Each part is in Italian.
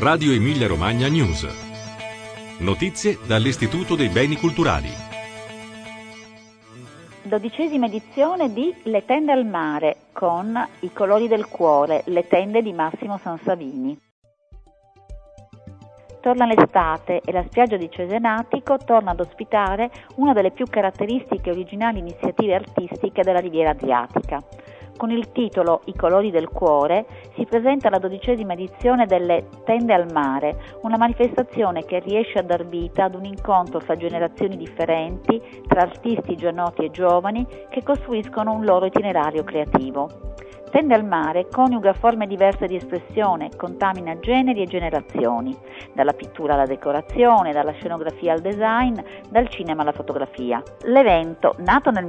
Radio Emilia Romagna News. Notizie dall'Istituto dei Beni Culturali. 12ª edizione di Le tende al mare con I colori del cuore, le tende di Massimo Sansavini. Torna l'estate e la spiaggia di Cesenatico torna ad ospitare una delle più caratteristiche e originali iniziative artistiche della Riviera Adriatica. Con il titolo I colori del cuore si presenta la 12ª edizione delle Tende al Mare, una manifestazione che riesce a dar vita ad un incontro fra generazioni differenti, tra artisti già noti e giovani che costruiscono un loro itinerario creativo. Tende al Mare coniuga forme diverse di espressione, contamina generi e generazioni, dalla pittura alla decorazione, dalla scenografia al design, dal cinema alla fotografia. L'evento, nato nel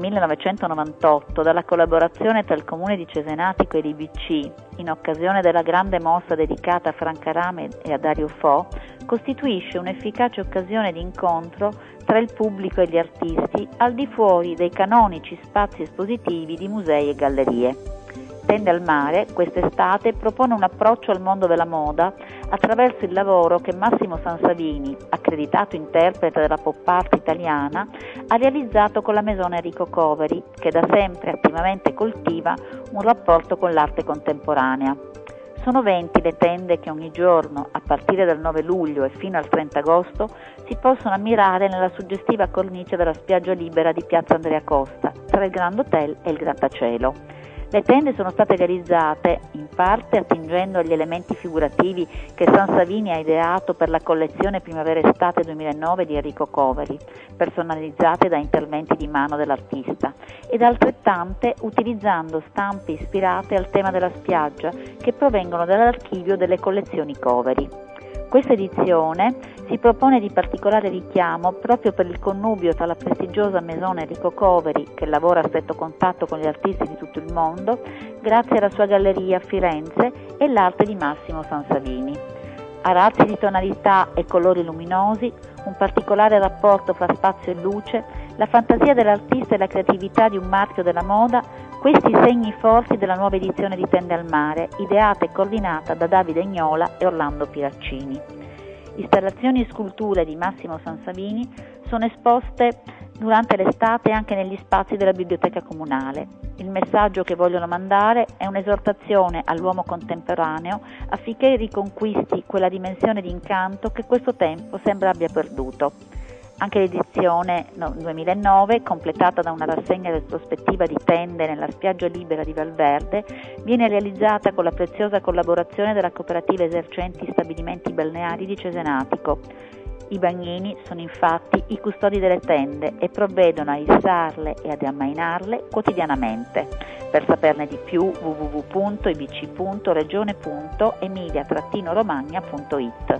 1998 dalla collaborazione tra il Comune di Cesenatico e l'IBC, in occasione della grande mostra dedicata a Franca Rame e a Dario Fo, costituisce un'efficace occasione di incontro tra il pubblico e gli artisti al di fuori dei canonici spazi espositivi di musei e gallerie. Tende al Mare, quest'estate, propone un approccio al mondo della moda attraverso il lavoro che Massimo Sansavini, accreditato interprete della pop art italiana, ha realizzato con la Maison Enrico Coveri, che da sempre attivamente coltiva un rapporto con l'arte contemporanea. Sono 20 le tende che ogni giorno, a partire dal 9 luglio e fino al 30 agosto, si possono ammirare nella suggestiva cornice della spiaggia libera di Piazza Andrea Costa, tra il Grand Hotel e il Grattacielo. Le tende sono state realizzate, in parte attingendo agli elementi figurativi che Sansavini ha ideato per la collezione Primavera-Estate 2009 di Enrico Coveri, personalizzate da interventi di mano dell'artista, ed altrettante utilizzando stampe ispirate al tema della spiaggia che provengono dall'archivio delle collezioni Coveri. Questa edizione si propone di particolare richiamo proprio per il connubio tra la prestigiosa Maison Enrico Coveri, che lavora a stretto contatto con gli artisti di tutto il mondo, grazie alla sua galleria a Firenze, e l'arte di Massimo Sansavini. Arazzi di tonalità e colori luminosi, un particolare rapporto fra spazio e luce, la fantasia dell'artista e la creatività di un marchio della moda, questi segni forti della nuova edizione di Tende al Mare, ideata e coordinata da Davide Agnola e Orlando Piraccini. Installazioni e sculture di Massimo Sansavini sono esposte durante l'estate anche negli spazi della biblioteca comunale. Il messaggio che vogliono mandare è un'esortazione all'uomo contemporaneo affinché riconquisti quella dimensione di incanto che questo tempo sembra abbia perduto. Anche l'edizione 2009, completata da una rassegna retrospettiva di tende nella spiaggia libera di Valverde, viene realizzata con la preziosa collaborazione della cooperativa esercenti stabilimenti balneari di Cesenatico. I bagnini sono infatti i custodi delle tende e provvedono a issarle e ad ammainarle quotidianamente. Per saperne di più www.ibc.regione.emilia-romagna.it.